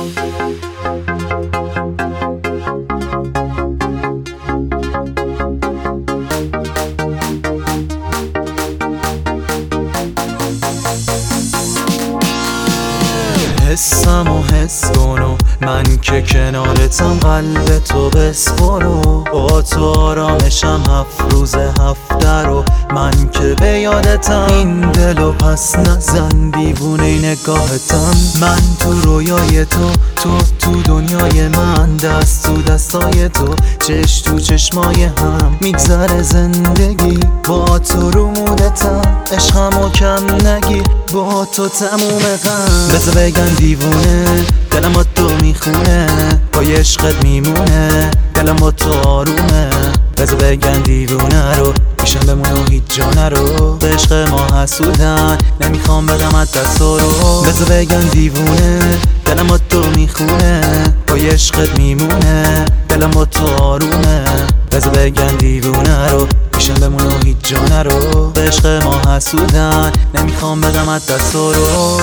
حسم و حس کن و من که کنارتم قلب تو بسپرو با تو آرامشم 7 روز 7 رو من که به یادتم این دلو پس نزن دیوونه نگاهتم من تو رویای تو تو دنیای من دست تو دستای تو چش تو چشمای هم میگذره زندگی با تو رو مودتم عشقمو کم نگیر با تو تموم غم بذار بگن دیوونه دلم با تو میخونه با عشقت میمونه دلم با تو آرومه بذار بگن دیوونه رو میشن بمونه و هیچ جا نرو به عشق ما حسودن نمیخوام بدمت دست رو بذار بگن دیوونه دلم با تو میخونه با عشقت میمونه دلم با تو آرومه بذار بگن دیوونه رو میشن بمونه و هیچ جا نرو به عشق ما حسودن نمیخوام بدمت دست رو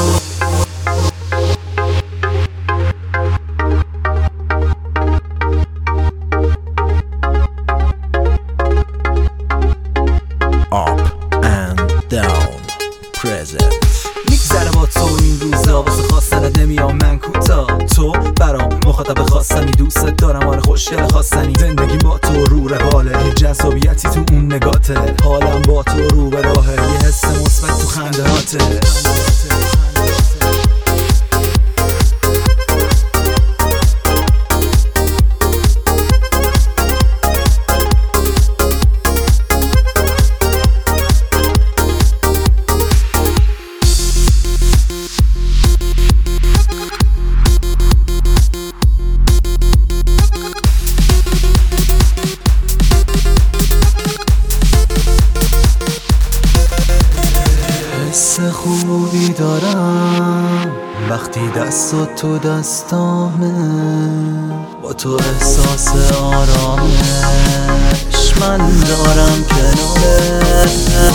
Up and down present میگذره با تو این روزا واسه خواستنت نمیام من کوتا تو برام مخاطب خواستنی دوستت دارم آره خوشگل خواستنی زندگی با تو رو رواله یه جذابیتی تو اون نگاته حالم با تو رو به راهه یه حس مثبت تو خندهاته حس خوبی دارم وقتی دست تو دستامه با تو احساس آرامش من دارم کناره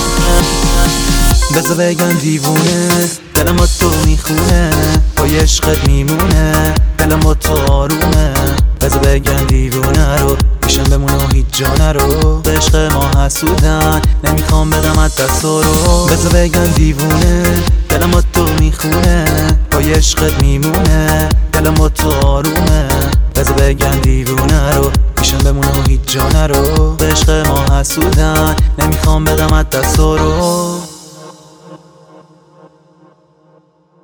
بذار بگن دیوونه دلم با تو میخونه با عشقت میمونه دلم با تو آرومه بذار بگن دیوونه رو میشن بمونه و هیچ جا نرو به عشق ما حسودن نمیخوام بدمت دست رو بذار بگن دیوونه دلم با تو میخونه با عشقت میمونه دلم با تو آرومه بذار بگن دیوونه رو میشن بمونه و هیچ جا نرو به عشق ما حسودن نمیخوام بدمت دست رو